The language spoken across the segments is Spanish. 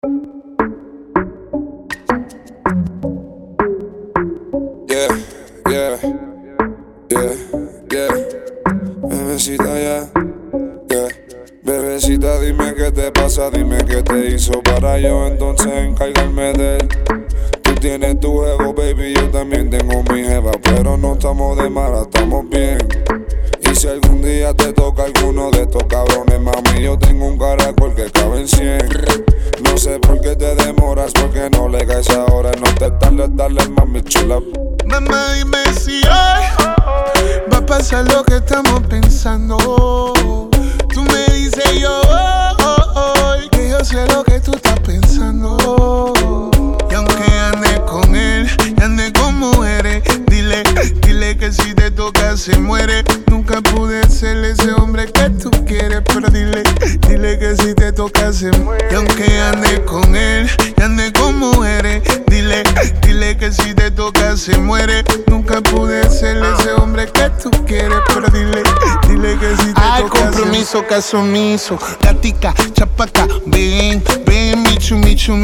Yeah, yeah, yeah, yeah. Bebecita, yeah, yeah. Bebecita, dime qué te pasa, dime qué te hizo para yo entonces encargarme de él. Tú tienes tu ego, baby, yo también tengo mi jeva, pero no estamos de mala, estamos bien. Y si algún día te toca alguno de estos cabrones, mami, yo tengo un caracol que cabe en 100. No sé por qué te demoras, porque no le caes ahora. No te tardes, dale, mami chula. Mamá, dime si hoy va a pasar lo que estamos pensando. Tú me dices yo hoy que yo sé lo que tú estás pensando. Y aunque ande con él y ande con mujeres, dile que si te toca se muere. Nunca pude ser ese hombre que tú quieres, pero dile que si te toca se muere. Y aunque ande con él y ande con mujeres, dile que si te toca se muere. Nunca pude ser ese hombre que tú quieres, pero dile que si te toca se muere. Compromiso, caso omiso, gatica, chapaca, ven, michu.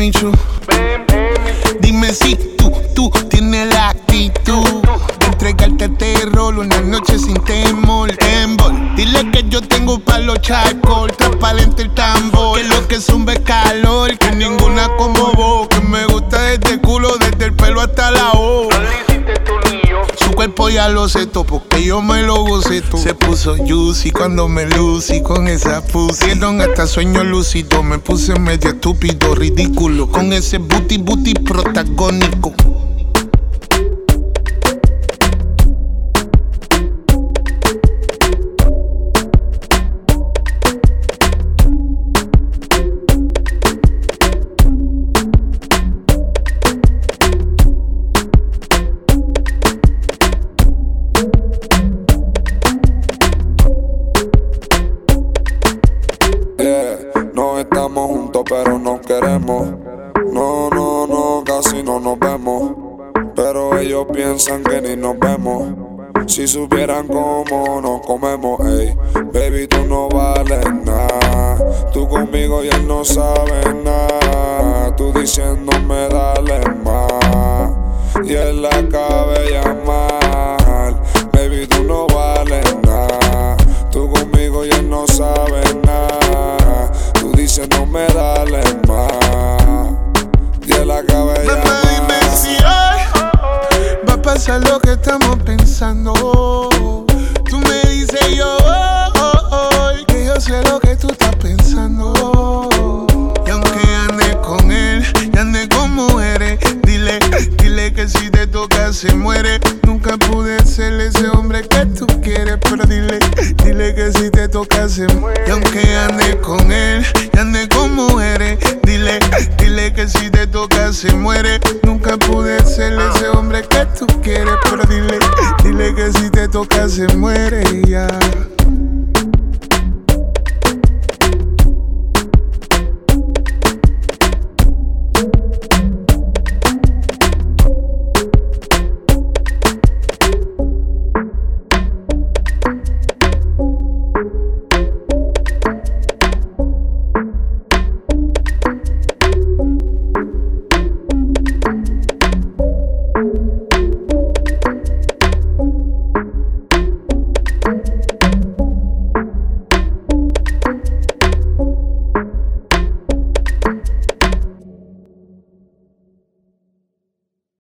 Dime si tú tienes la actitud de entregarte te rolo una noche sin temor. Dile que yo tengo pa' los charcos, transparente el tambor, que lo que zumba es calor, que ninguna como vos, que me gusta desde el culo, desde el pelo hasta la voz. Su cuerpo ya lo sé todo, porque yo me lo gocé todo. Se puso juicy cuando me lucí con esa pusieron hasta sueño lúcido. Me puse medio estúpido, ridículo, con ese booty protagónico. No estamos juntos pero nos queremos. No, casi no nos vemos. Pero ellos piensan que ni nos vemos. Si supieran cómo nos comemos, ey. Baby, tú no vales nada. Tú conmigo y él no sabe nada. Tú diciéndome dale más y él la acaba de llamar. Baby, tú no vales nada. Tú conmigo y él no sabe nada. Tú diciéndome dale más y él acaba de llamar. Mamá, dime si hoy va a pasar lo que estamos pensando. Tú me dices yo hoy que yo sé lo que tú estás pensando. Y aunque ande con él y ande con mujeres, dile que si te toca se muere. Nunca pude ser ese hombre que tú quieres, pero dile que si te toca se muere. Y aunque ande con él y ande con mujeres, dile que si te toca se muere. Nunca